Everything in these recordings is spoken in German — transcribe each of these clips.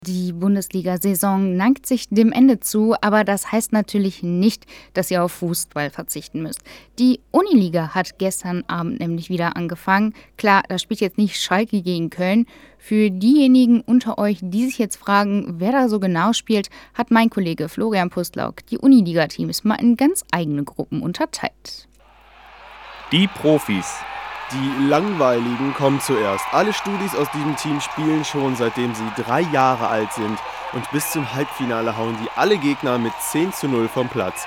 Die Bundesliga-Saison neigt sich dem Ende zu, aber das heißt natürlich nicht, dass ihr auf Fußball verzichten müsst. Die Uniliga hat gestern Abend nämlich wieder angefangen. Klar, da spielt jetzt nicht Schalke gegen Köln. Für diejenigen unter euch, die sich jetzt fragen, wer da so genau spielt, hat mein Kollege Florian Pustlauk die Uniliga-Teams mal in ganz eigene Gruppen unterteilt. Die Profis. Die Langweiligen kommen zuerst. Alle Studis aus diesem Team spielen schon seitdem sie 3 Jahre alt sind und bis zum Halbfinale hauen die alle Gegner mit 10:0 vom Platz.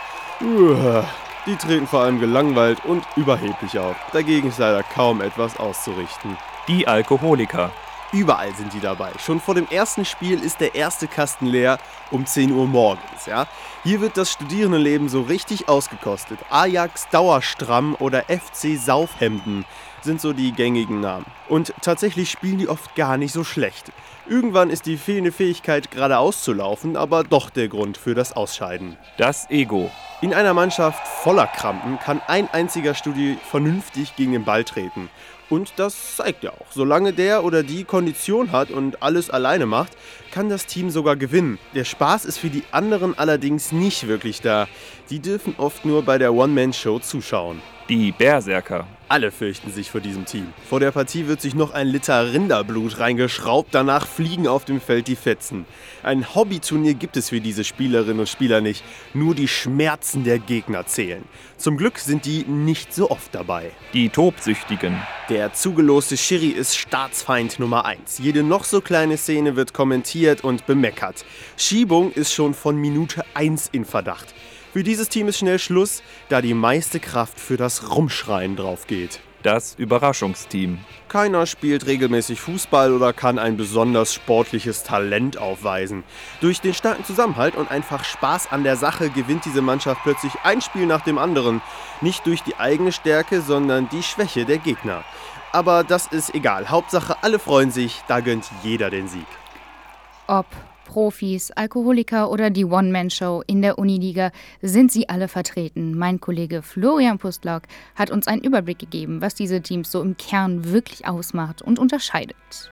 Die treten vor allem gelangweilt und überheblich auf. Dagegen ist leider kaum etwas auszurichten. Die Alkoholiker. Überall sind die dabei. Schon vor dem ersten Spiel ist der erste Kasten leer um 10 Uhr morgens. Ja? Hier wird das Studierendenleben so richtig ausgekostet. Ajax Dauerstramm oder FC Saufhemden sind so die gängigen Namen. Und tatsächlich spielen die oft gar nicht so schlecht. Irgendwann ist die fehlende Fähigkeit, geradeaus zu laufen, aber doch der Grund für das Ausscheiden. Das Ego. In einer Mannschaft voller Krampen kann ein einziger Studi vernünftig gegen den Ball treten. Und das zeigt ja auch. Solange der oder die Kondition hat und alles alleine macht, kann das Team sogar gewinnen. Der Spaß ist für die anderen allerdings nicht wirklich da. Die dürfen oft nur bei der One-Man-Show zuschauen. Die Berserker. Alle fürchten sich vor diesem Team. Vor der Partie wird sich noch 1 Liter Rinderblut reingeschraubt, danach fliegen auf dem Feld die Fetzen. Ein Hobbyturnier gibt es für diese Spielerinnen und Spieler nicht. Nur die Schmerzen der Gegner zählen. Zum Glück sind die nicht so oft dabei. Die Tobsüchtigen. Der zugeloste Schiri ist Staatsfeind Nummer 1. Jede noch so kleine Szene wird kommentiert und bemeckert. Schiebung ist schon von Minute 1 in Verdacht. Für dieses Team ist schnell Schluss, da die meiste Kraft für das Rumschreien drauf geht. Das Überraschungsteam. Keiner spielt regelmäßig Fußball oder kann ein besonders sportliches Talent aufweisen. Durch den starken Zusammenhalt und einfach Spaß an der Sache gewinnt diese Mannschaft plötzlich ein Spiel nach dem anderen. Nicht durch die eigene Stärke, sondern die Schwäche der Gegner. Aber das ist egal. Hauptsache, alle freuen sich, da gönnt jeder den Sieg. Ob Profis, Alkoholiker oder die One-Man-Show in der Uniliga sind sie alle vertreten. Mein Kollege Florian Pustlauk hat uns einen Überblick gegeben, was diese Teams so im Kern wirklich ausmacht und unterscheidet.